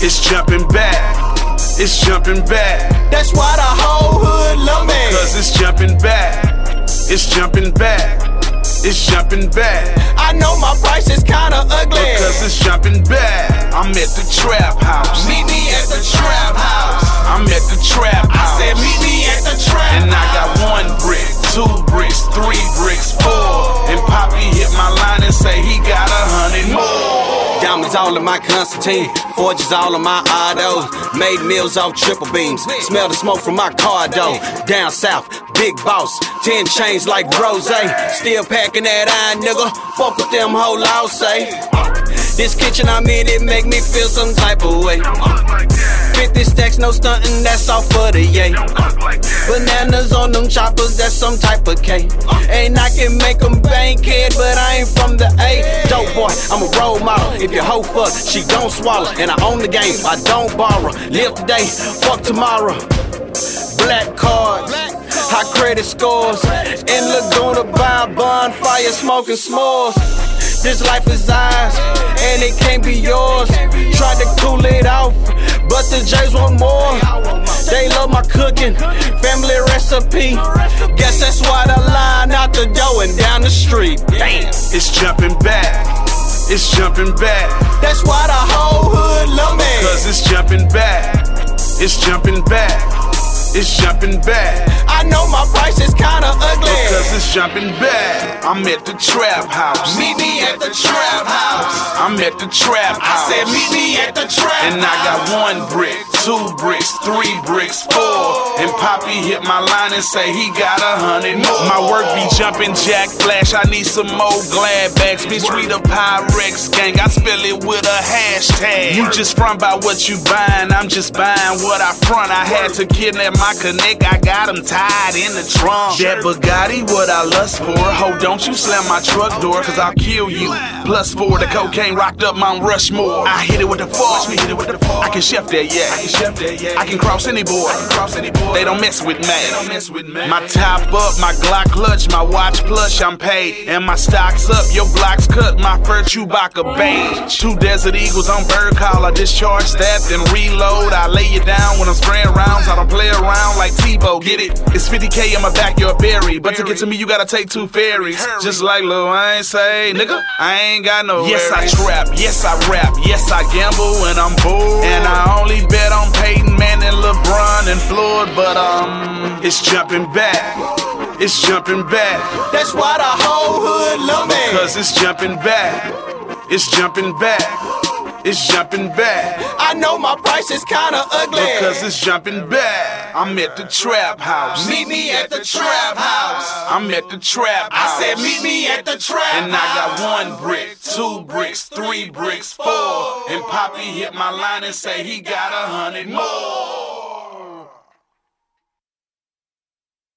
It's jumping back. It's jumping back. That's why the whole hood love me. Cause it's jumping back. It's jumping back. It's jumping back. I know my price is kinda ugly. Because it's jumping back. I'm at the trap house. Meet me at the trap house. I'm at the trap house. I said meet me at the trap and house. I got 1 brick, 2 bricks, 3 bricks, 4. And Poppy hit my line and say he got 100 more. Diamonds all in my Constantine, forges all in my autos. Made meals off triple beams, smell the smoke from my car though. Down south, big boss, 10 chains like Rose. Still packing that iron, nigga. Fuck with them whole laws, say. This kitchen I'm in, it make me feel some type of way. 50 stacks, no stunting, that's all for the yay. Bananas on them choppers, that's some type of cake. And I can make them bank head, but I ain't from the A. Dope boy, I'm a role model. If your hoe fuck, she don't swallow. And I own the game, I don't borrow. Live today, fuck tomorrow. Black cards, high credit scores. In Laguna by a bonfire, smoking s'mores. This life is ours, and it can't be yours. Tried to cool it off, but the J's want more. They love my cooking, family recipe. Guess that's why the line out the door and down the street. Damn. It's jumping back. It's jumping back. That's why the whole hood love me. Cause it's jumping back. It's jumping back. It's jumping back. I know my price is kinda ugly. Because it's jumping back. I'm at the trap house. Meet me at the trap house. I'm at the trap house. I said meet me at the trap house. And I got 1 brick, 2 bricks, 3 bricks, 4. And Poppy hit my line and say he got 100 more. My work be jumping jack flash. I need some more glad bags. Bitch, we the Pyrex gang. I spell it with a hashtag. You just front by what you buying. I'm just buying what I front. I had to kidnap my connect. I got him tied in the trunk. That Bugatti, what I lust for. Ho, don't you slam my truck door, cause I'll kill you. Plus 4, the cocaine rocked up Mount Rushmore. I hit it with the force. I can chef that, yeah. I can cross any board. They don't mess with me. My top up, my Glock clutch, my watch plush, I'm paid. And my stock's up, your block's cut, my fur Chewbacca beige. 2 Desert Eagles on bird call, I discharge that, then reload. I lay you down when I'm spraying rounds, I don't play around like Tebow, get it? It's 50K in my backyard berry, but to get to me you gotta take 2 ferries. Just like Lil Wayne say, nigga, I ain't got no Yes, I trap, yes, I rap, yes, I gamble when I'm bored. And I only bet on Peyton Manning, LeBron, and Floyd, but it's jumping back. It's jumping back. That's why the whole hood love me. Cause it's jumping back. It's jumping back. It's jumping back. I know my price is kinda ugly. Because it's jumping back. I'm at the trap house. Meet me at the trap house. I'm at the trap house. I said meet me at the trap house. And I got 1 brick, 2 bricks, 3 bricks, 4. And Poppy hit my line and say he got 100 more.